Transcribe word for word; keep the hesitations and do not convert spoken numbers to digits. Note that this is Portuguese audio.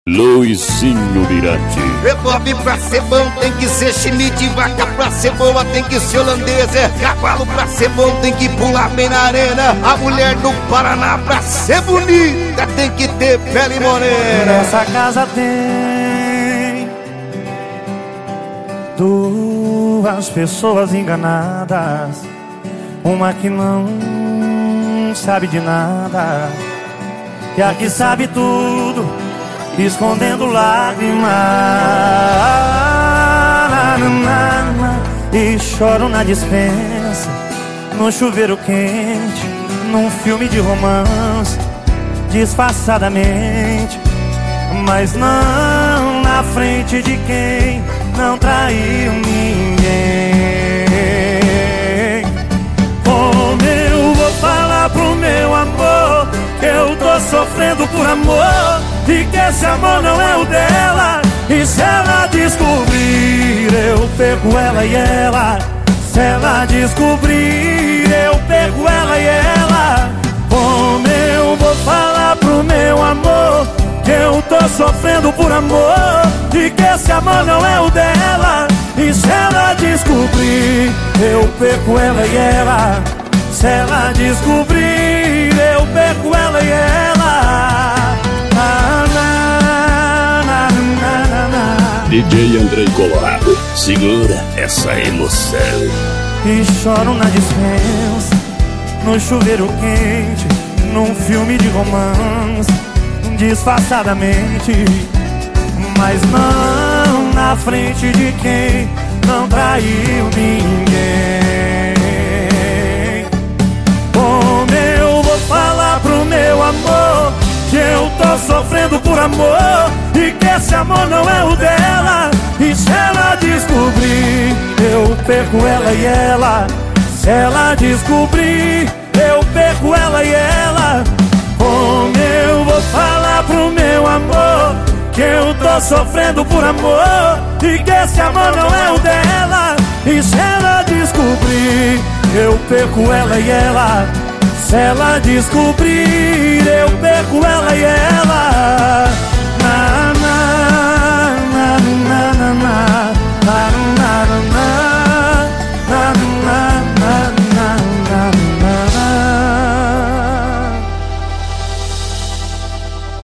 Luizinho Mirante. Rebobe pra ser bom tem que ser chinite, vaca pra ser boa tem que ser holandesa, cavalo pra ser bom tem que pular bem na arena, a mulher do Paraná pra ser bonita tem que ter pele morena. Nessa casa tem duas pessoas enganadas, uma que não sabe de nada e a que sabe tudo, escondendo lágrimas. E choro na dispensa, no chuveiro quente, num filme de romance, disfarçadamente, mas não na frente de quem não traiu ninguém. Como eu vou falar pro meu amor que eu tô sofrendo por amor e que esse amor não é o dela? E se ela descobrir, eu pego ela e ela. Se ela descobrir, eu pego ela e ela. Como eu vou falar pro meu amor que eu tô sofrendo por amor e que esse amor não é o dela? E se ela descobrir, eu pego ela e ela. Se ela descobrir, eu pego ela e ela. Ah, na, na, na, na, na. D J Andrei Colorado, segura essa emoção. E choro na dispensa, no chuveiro quente, num filme de romance, disfarçadamente, mas não na frente de quem não traiu ninguém. Como eu vou falar pro meu amor que eu tô sofrendo por amor e que esse amor não é o dela? E se ela descobrir, eu perco ela e ela. Se ela descobrir, eu perco ela e ela. Como eu vou falar pro meu amor que eu tô sofrendo por amor e que esse amor não é o dela? E se ela descobrir, eu perco ela e ela. Se ela descobrir, eu perco ela e ela.